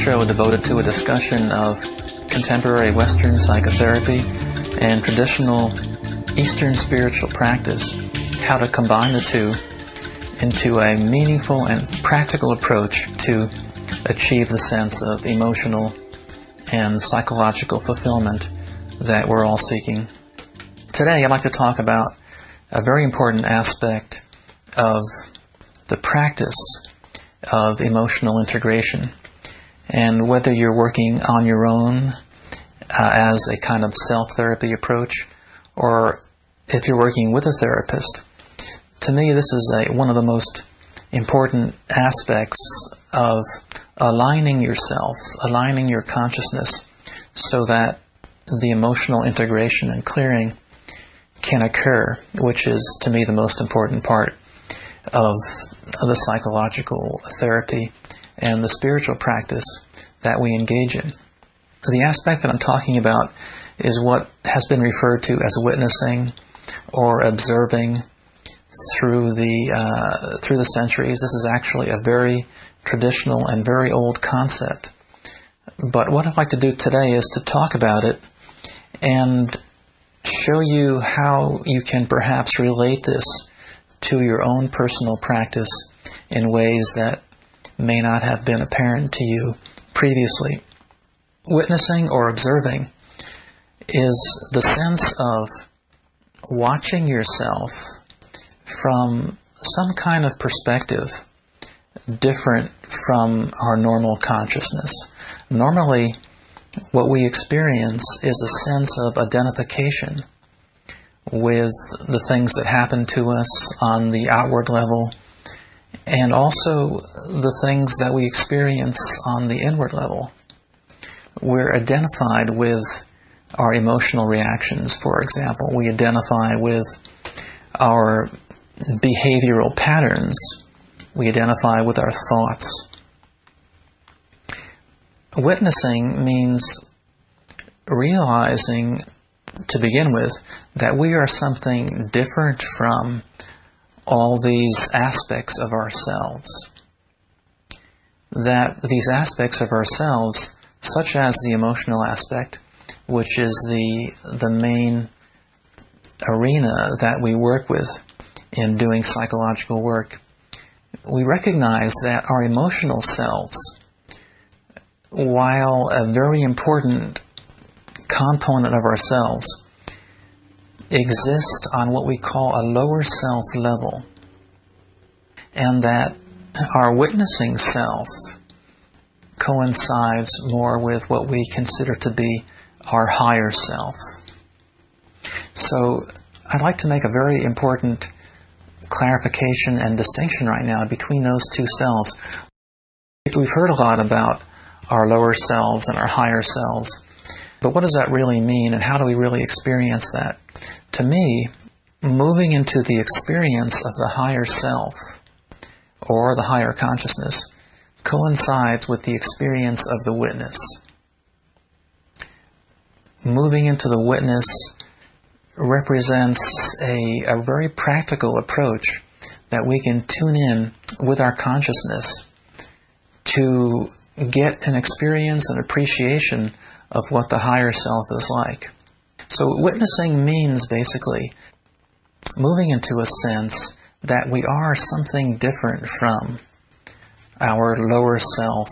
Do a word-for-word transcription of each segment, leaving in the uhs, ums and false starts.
show devoted to a discussion of contemporary Western psychotherapy and traditional Eastern spiritual practice, how to combine the two into a meaningful and practical approach to achieve the sense of emotional and psychological fulfillment that we're all seeking. Today I'd like to talk about a very important aspect of the practice of emotional integration, and whether you're working on your own uh, as a kind of self-therapy approach, or if you're working with a therapist. To me, this is a, one of the most important aspects of aligning yourself, aligning your consciousness, so that the emotional integration and clearing can occur, which is, to me, the most important part of the psychological therapy and the spiritual practice that we engage in. The aspect that I'm talking about is what has been referred to as witnessing or observing through the uh, through the centuries. This is actually a very traditional and very old concept. But what I'd like to do today is to talk about it and show you how you can perhaps relate this to your own personal practice in ways that may not have been apparent to you previously. Witnessing or observing is the sense of watching yourself from some kind of perspective different from our normal consciousness. Normally, what we experience is a sense of identification with the things that happen to us on the outward level, and also the things that we experience on the inward level. We're identified with our emotional reactions, for example. We identify with our behavioral patterns. We identify with our thoughts. Witnessing means realizing, to begin with, that we are something different from all these aspects of ourselves. That these aspects of ourselves, such as the emotional aspect, which is the, the main arena that we work with in doing psychological work, we recognize that our emotional selves, while a very important component of ourselves, exist on what we call a lower self level, and that our witnessing self coincides more with what we consider to be our higher self. So I'd like to make a very important clarification and distinction right now between those two selves. We've heard a lot about our lower selves and our higher selves, but what does that really mean, and how do we really experience that? To me, moving into the experience of the higher self, or the higher consciousness, coincides with the experience of the witness. Moving into the witness represents a, a very practical approach that we can tune in with our consciousness to get an experience and appreciation of what the higher self is like. So witnessing means basically moving into a sense that we are something different from our lower self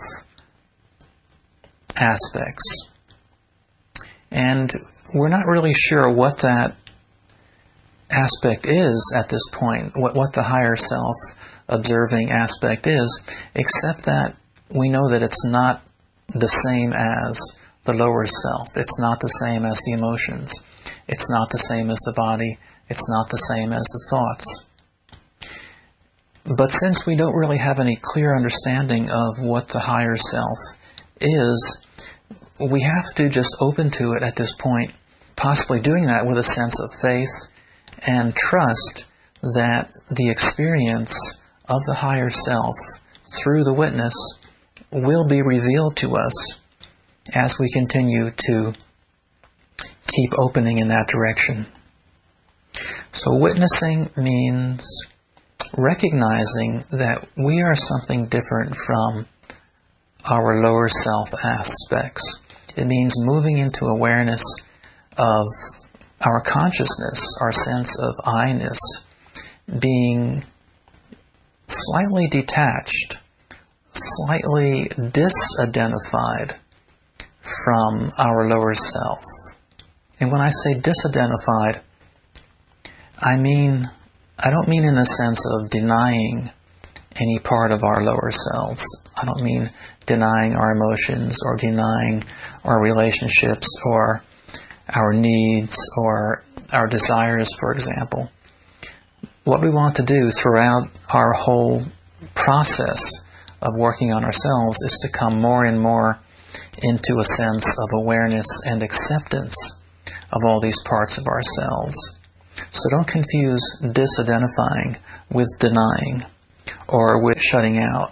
aspects. And we're not really sure what that aspect is at this point, what, what the higher self observing aspect is, except that we know that it's not the same as the lower self. It's not the same as the emotions. It's not the same as the body. It's not the same as the thoughts. But since we don't really have any clear understanding of what the higher self is, we have to just open to it at this point, possibly doing that with a sense of faith and trust that the experience of the higher self through the witness will be revealed to us as we continue to keep opening in that direction. So witnessing means recognizing that we are something different from our lower self aspects. It means moving into awareness of our consciousness, our sense of I-ness, being slightly detached, slightly disidentified from our lower self. And when I say disidentified, I mean, I don't mean in the sense of denying any part of our lower selves. I don't mean denying our emotions or denying our relationships or our needs or our desires, for example. What we want to do throughout our whole process of working on ourselves is to come more and more into a sense of awareness and acceptance of all these parts of ourselves. So don't confuse disidentifying with denying or with shutting out.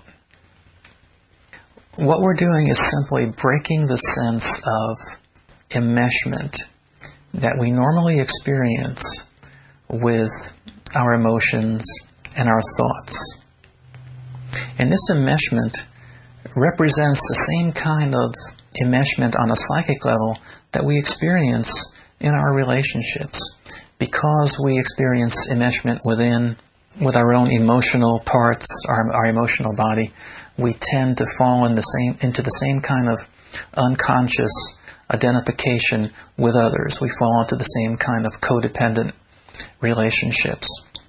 What we're doing is simply breaking the sense of enmeshment that we normally experience with our emotions and our thoughts. And this enmeshment represents the same kind of enmeshment on a psychic level that we experience in our relationships. Because we experience enmeshment within, with our own emotional parts, our, our emotional body, we tend to fall in the same, into the same kind of unconscious identification with others. We fall into the same kind of codependent relationships.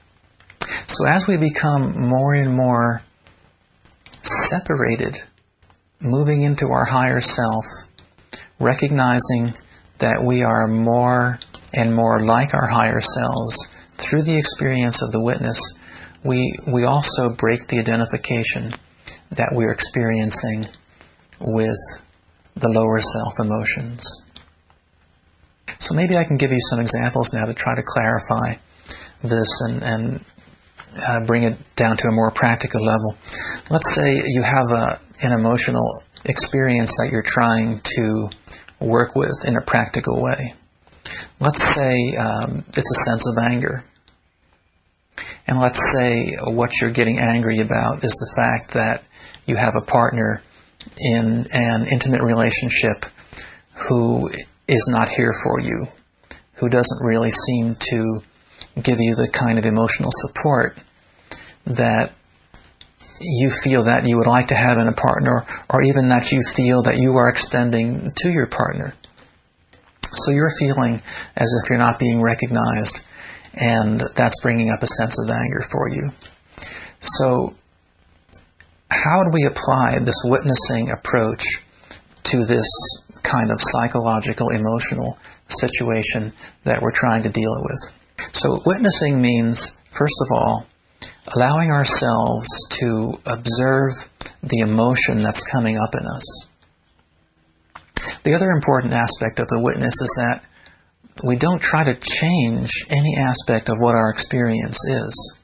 So as we become more and more separated, moving into our higher self, recognizing that we are more and more like our higher selves through the experience of the witness, we, we also break the identification that we're experiencing with the lower self emotions. So maybe I can give you some examples now to try to clarify this and, and uh, bring it down to a more practical level. Let's say you have a, an emotional experience that you're trying to work with in a practical way. Let's say um, it's a sense of anger. And let's say what you're getting angry about is the fact that you have a partner in an intimate relationship who is not here for you, who doesn't really seem to give you the kind of emotional support that you feel that you would like to have in a partner, or even that you feel that you are extending to your partner. So you're feeling as if you're not being recognized, and that's bringing up a sense of anger for you. So how do we apply this witnessing approach to this kind of psychological, emotional situation that we're trying to deal with? So witnessing means, first of all, allowing ourselves to observe the emotion that's coming up in us. The other important aspect of the witness is that we don't try to change any aspect of what our experience is.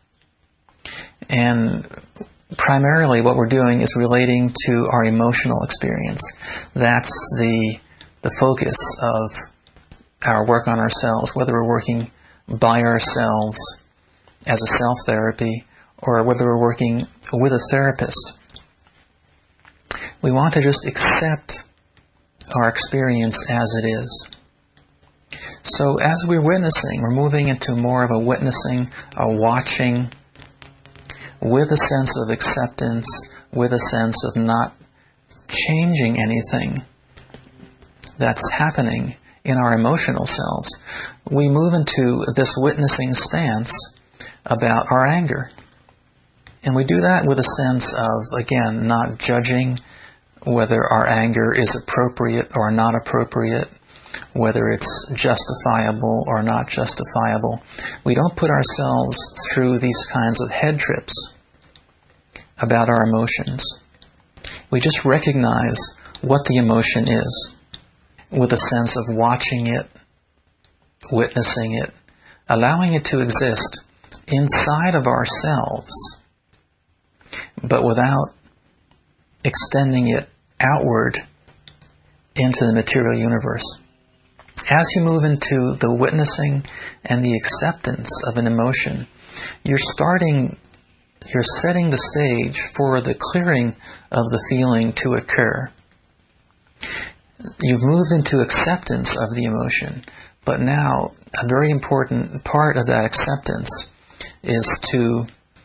And primarily what we're doing is relating to our emotional experience. That's the, the focus of our work on ourselves, whether we're working by ourselves as a self-therapy or whether we're working with a therapist. We want to just accept our experience as it is. So as we're witnessing, we're moving into more of a witnessing, a watching, with a sense of acceptance, with a sense of not changing anything that's happening in our emotional selves. We move into this witnessing stance about our anger. And we do that with a sense of, again, not judging whether our anger is appropriate or not appropriate, whether it's justifiable or not justifiable. We don't put ourselves through these kinds of head trips about our emotions. We just recognize what the emotion is with a sense of watching it, witnessing it, allowing it to exist inside of ourselves, but without extending it outward into the material universe. As you move into the witnessing and the acceptance of an emotion, you're starting you're setting the stage for the clearing of the feeling to occur. You've moved into acceptance of the emotion, but now a very important part of that acceptance is to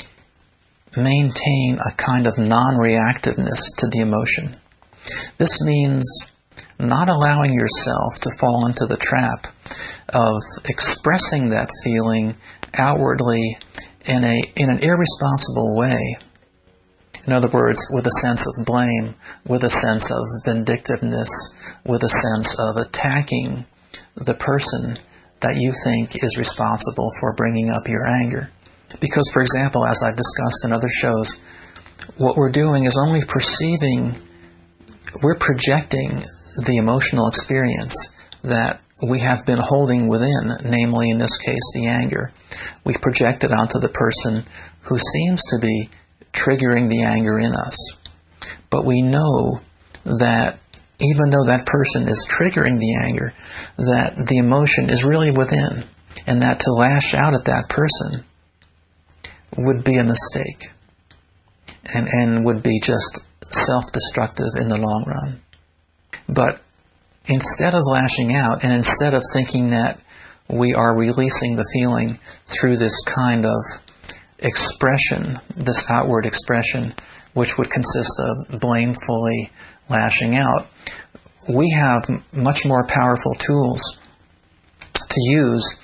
maintain a kind of non-reactiveness to the emotion. This means not allowing yourself to fall into the trap of expressing that feeling outwardly in a in an irresponsible way. In other words, with a sense of blame, with a sense of vindictiveness, with a sense of attacking the person that you think is responsible for bringing up your anger. Because, for example, as I've discussed in other shows, what we're doing is only perceiving, we're projecting the emotional experience that we have been holding within, namely in this case the anger. We project it onto the person who seems to be triggering the anger in us. But we know that even though that person is triggering the anger, that the emotion is really within, and that to lash out at that person would be a mistake and, and would be just self-destructive in the long run. But instead of lashing out, and instead of thinking that we are releasing the feeling through this kind of expression, this outward expression, which would consist of blamefully lashing out, we have much more powerful tools to use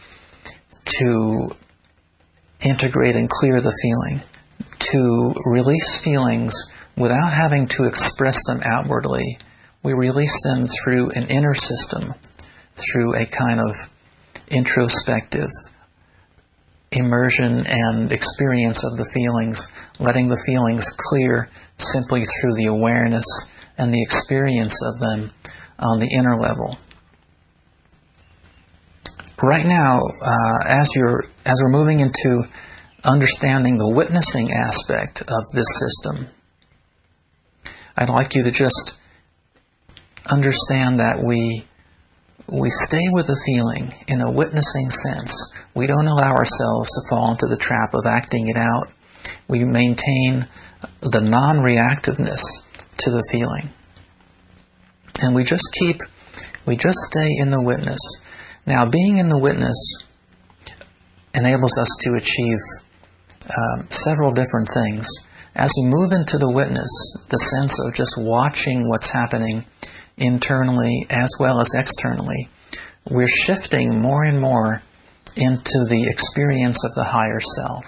to integrate and clear the feeling, to release feelings without having to express them outwardly. We release them through an inner system, through a kind of introspective immersion and experience of the feelings, letting the feelings clear simply through the awareness and the experience of them on the inner level. Right now, uh, as you're as we're moving into understanding the witnessing aspect of this system, I'd like you to just understand that we we stay with the feeling in a witnessing sense. We don't allow ourselves to fall into the trap of acting it out. We maintain the non-reactiveness to the feeling. And we just keep, we just stay in the witness. Now, being in the witness enables us to achieve um, several different things. As we move into the witness, the sense of just watching what's happening internally as well as externally, we're shifting more and more into the experience of the higher self.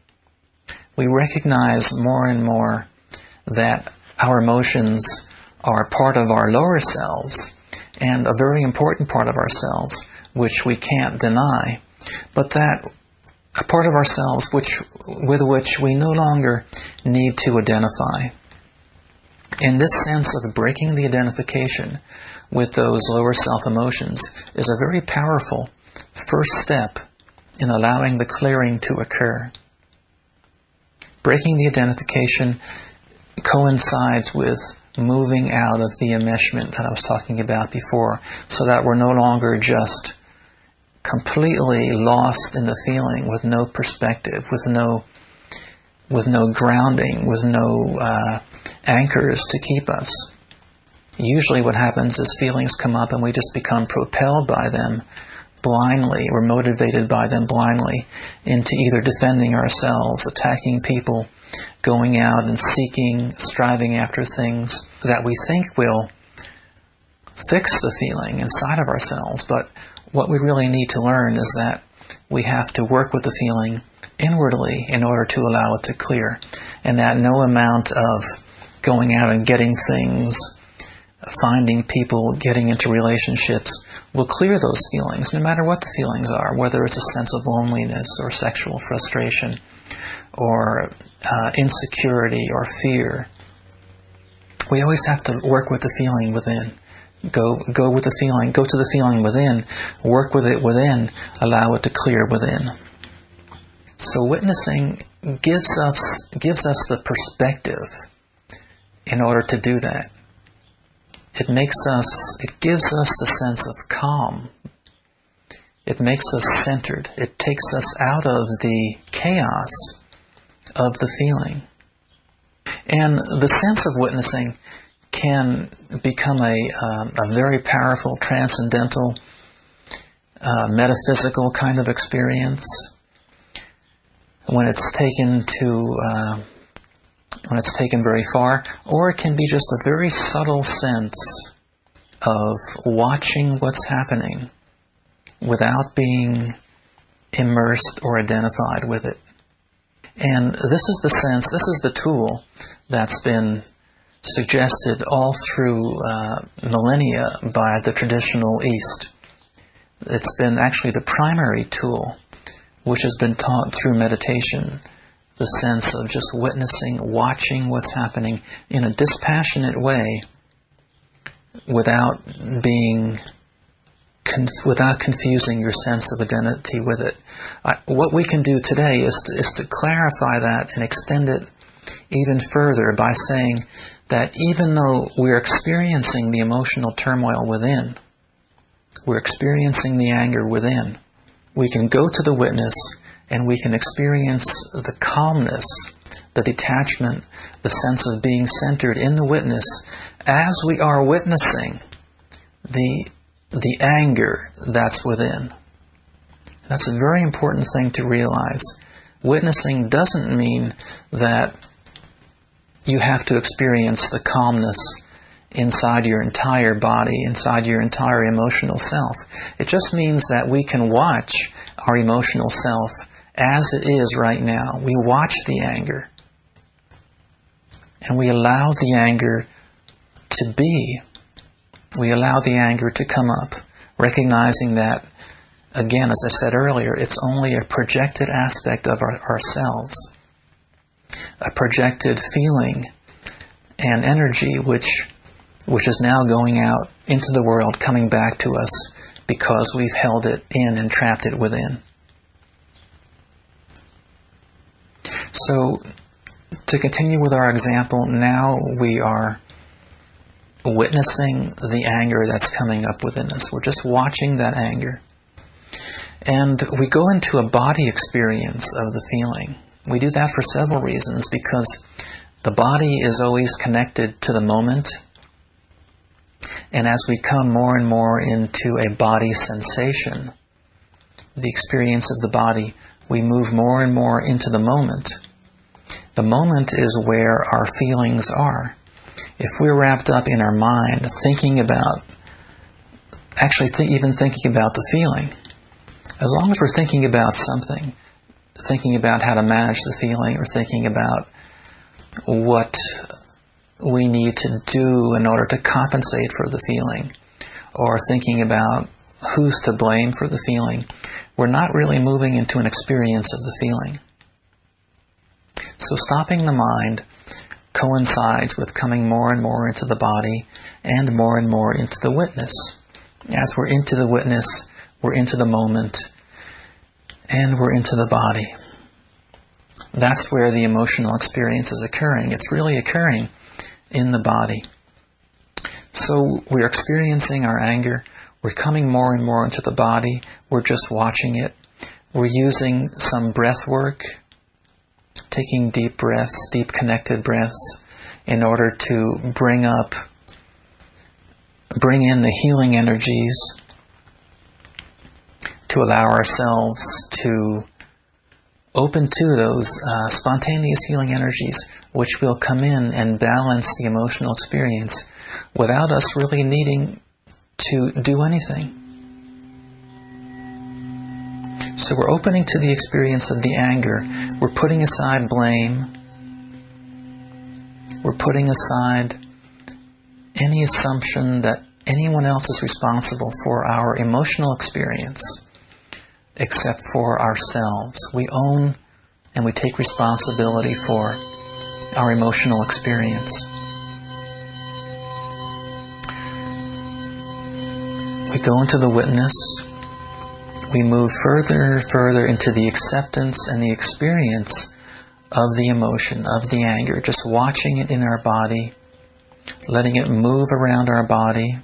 We recognize more and more that our emotions are part of our lower selves and a very important part of ourselves, which we can't deny, but that a part of ourselves which with which we no longer need to identify. And this sense of breaking the identification with those lower self-emotions is a very powerful first step in allowing the clearing to occur. Breaking the identification coincides with moving out of the enmeshment that I was talking about before, so that we're no longer just completely lost in the feeling with no perspective, with no with no grounding, with no uh, anchors to keep us. Usually what happens is feelings come up and we just become propelled by them blindly, or motivated by them blindly into either defending ourselves, attacking people, going out and seeking, striving after things that we think will fix the feeling inside of ourselves. But what we really need to learn is that we have to work with the feeling inwardly in order to allow it to clear, and that no amount of going out and getting things, finding people, getting into relationships will clear those feelings, no matter what the feelings are, whether it's a sense of loneliness or sexual frustration or uh, insecurity or fear. We always have to work with the feeling within. Go, go with the feeling, go to the feeling within, work with it within, allow it to clear within. So witnessing gives us, gives us the perspective in order to do that. It makes us, it gives us the sense of calm. It makes us centered. It takes us out of the chaos of the feeling. And the sense of witnessing can become a, um, a very powerful, transcendental, uh, metaphysical kind of experience when it's taken to, uh, when it's taken very far, or it can be just a very subtle sense of watching what's happening without being immersed or identified with it. And this is the sense, this is the tool that's been suggested all through uh, millennia by the traditional East. It's been actually the primary tool which has been taught through meditation, the sense of just witnessing, watching what's happening in a dispassionate way without being Conf- without confusing your sense of identity with it. I, what we can do today is to, is to clarify that and extend it even further by saying that even though we're experiencing the emotional turmoil within, we're experiencing the anger within, we can go to the witness and we can experience the calmness, the detachment, the sense of being centered in the witness as we are witnessing the the anger that's within. That's a very important thing to realize. Witnessing doesn't mean that you have to experience the calmness inside your entire body, inside your entire emotional self. It just means that we can watch our emotional self as it is right now. We watch the anger, and we allow the anger to be. We allow the anger to come up, recognizing that, again, as I said earlier, it's only a projected aspect of our, ourselves, a projected feeling and energy which, which is now going out into the world, coming back to us because we've held it in and trapped it within. So, to continue with our example, now we are witnessing the anger that's coming up within us. We're just watching that anger. And we go into a body experience of the feeling. We do that for several reasons, because the body is always connected to the moment. And as we come more and more into a body sensation, the experience of the body, we move more and more into the moment. The moment is where our feelings are. If we're wrapped up in our mind thinking about, actually th- even thinking about the feeling, as long as we're thinking about something, thinking about how to manage the feeling, or thinking about what we need to do in order to compensate for the feeling, or thinking about who's to blame for the feeling, we're not really moving into an experience of the feeling. So stopping the mind coincides with coming more and more into the body and more and more into the witness. As we're into the witness, we're into the moment, and we're into the body. That's where the emotional experience is occurring. It's really occurring in the body. So we're experiencing our anger. We're coming more and more into the body. We're just watching it. We're using some breath work, taking deep breaths, deep connected breaths, in order to bring up, bring in the healing energies, to allow ourselves to open to those uh, spontaneous healing energies, which will come in and balance the emotional experience without us really needing to do anything. So we're opening to the experience of the anger. We're putting aside blame. We're putting aside any assumption that anyone else is responsible for our emotional experience except for ourselves. We own and we take responsibility for our emotional experience. We go into the witness. We move further and further into the acceptance and the experience of the emotion, of the anger, just watching it in our body, letting it move around our body,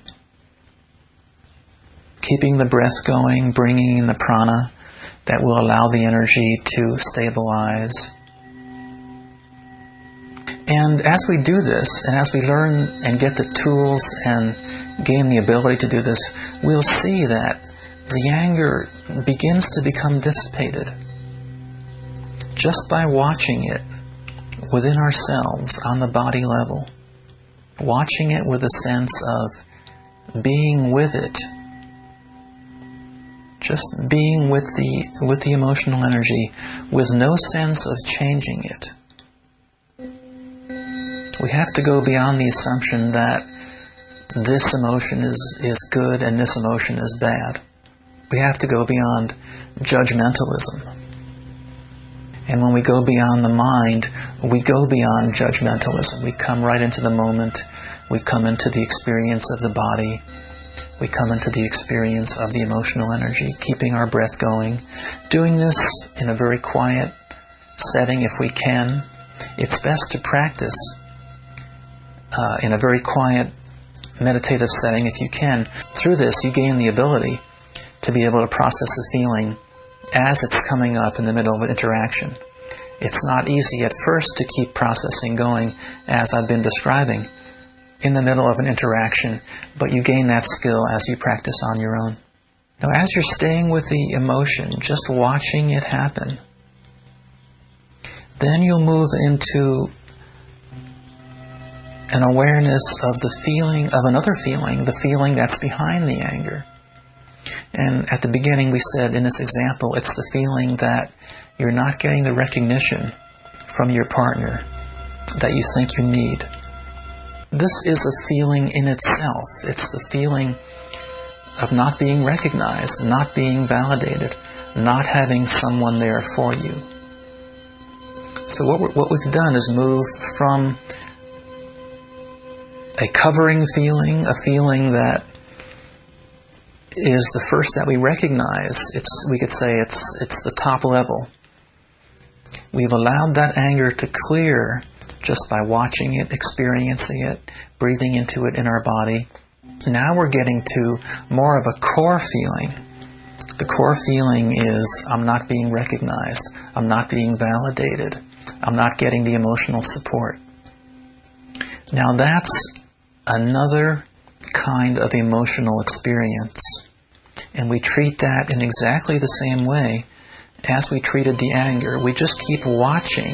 keeping the breath going, bringing in the prana that will allow the energy to stabilize. And as we do this, and as we learn and get the tools and gain the ability to do this, we'll see that the anger begins to become dissipated just by watching it within ourselves on the body level, watching it with a sense of being with it, just being with the with the emotional energy with no sense of changing it. We have to go beyond the assumption that this emotion is, is good and this emotion is bad. We have to go beyond judgmentalism. And when we go beyond the mind, we go beyond judgmentalism. We come right into the moment. We come into the experience of the body. We come into the experience of the emotional energy, keeping our breath going. Doing this in a very quiet setting if we can. It's best to practice uh, in a very quiet meditative setting if you can. Through this, you gain the ability to be able to process the feeling as it's coming up in the middle of an interaction. It's not easy at first to keep processing going, as I've been describing, in the middle of an interaction, but you gain that skill as you practice on your own. Now, as you're staying with the emotion, just watching it happen, then you'll move into an awareness of the feeling, of another feeling, the feeling that's behind the anger. And at the beginning we said in this example, it's the feeling that you're not getting the recognition from your partner that you think you need. This is a feeling in itself. It's the feeling of not being recognized, not being validated, not having someone there for you. So what, we're, what we've done is move from a covering feeling, a feeling that is the first that we recognize. It's, we could say it's, it's the top level. We've allowed that anger to clear just by watching it, experiencing it, breathing into it in our body. Now we're getting to more of a core feeling. The core feeling is, I'm not being recognized, I'm not being validated, I'm not getting the emotional support. Now that's another kind of emotional experience. And we treat that in exactly the same way as we treated the anger. We just keep watching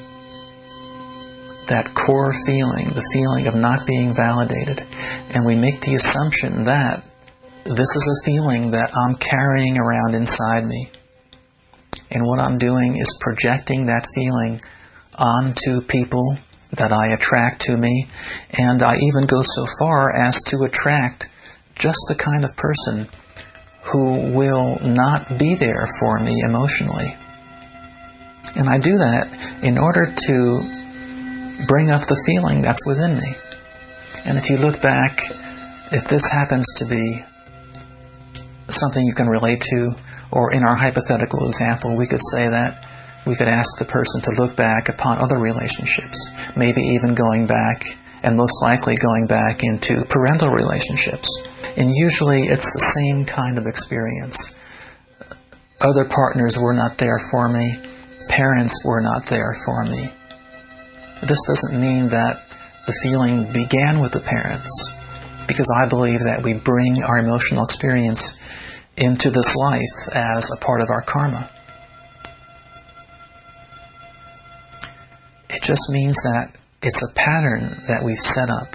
that core feeling, the feeling of not being validated. And we make the assumption that this is a feeling that I'm carrying around inside me. And what I'm doing is projecting that feeling onto people that I attract to me. And I even go so far as to attract just the kind of person who will not be there for me emotionally. And I do that in order to bring up the feeling that's within me. And if you look back, if this happens to be something you can relate to, or in our hypothetical example, we could say that we could ask the person to look back upon other relationships, maybe even going back, and most likely going back into parental relationships. And usually it's the same kind of experience. Other partners were not there for me. Parents were not there for me. This doesn't mean that the feeling began with the parents, because I believe that we bring our emotional experience into this life as a part of our karma. It just means that it's a pattern that we've set up.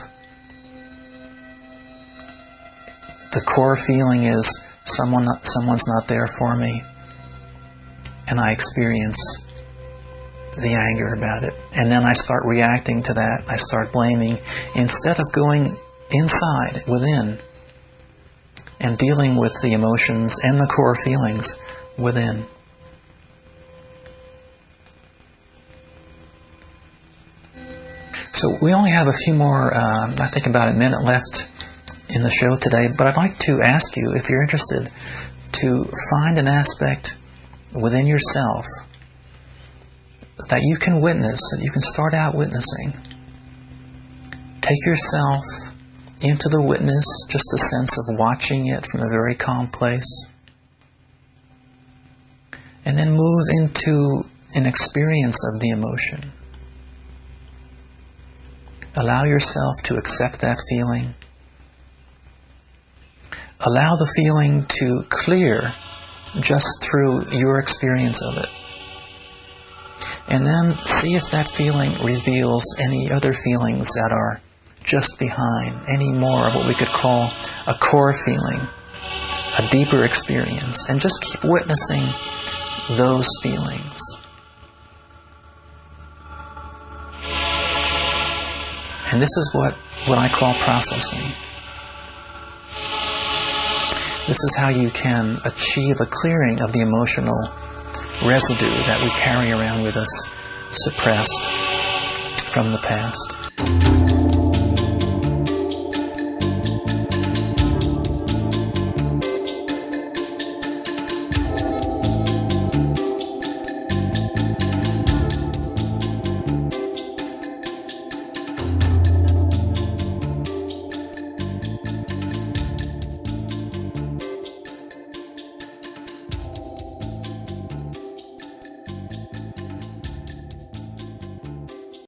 The core feeling is someone, someone's not there for me, and I experience the anger about it. And then I start reacting to that. I start blaming instead of going inside, within, and dealing with the emotions and the core feelings within. So we only have a few more, uh, I think about a minute left in the show today, but I'd like to ask you, if you're interested, to find an aspect within yourself that you can witness, that you can start out witnessing. Take yourself into the witness, just a sense of watching it from a very calm place. And then move into an experience of the emotion. Allow yourself to accept that feeling. Allow the feeling to clear just through your experience of it. And then see if that feeling reveals any other feelings that are just behind, any more of what we could call a core feeling, a deeper experience, and just keep witnessing those feelings. And this is what, what I call processing. This is how you can achieve a clearing of the emotional residue that we carry around with us, suppressed from the past.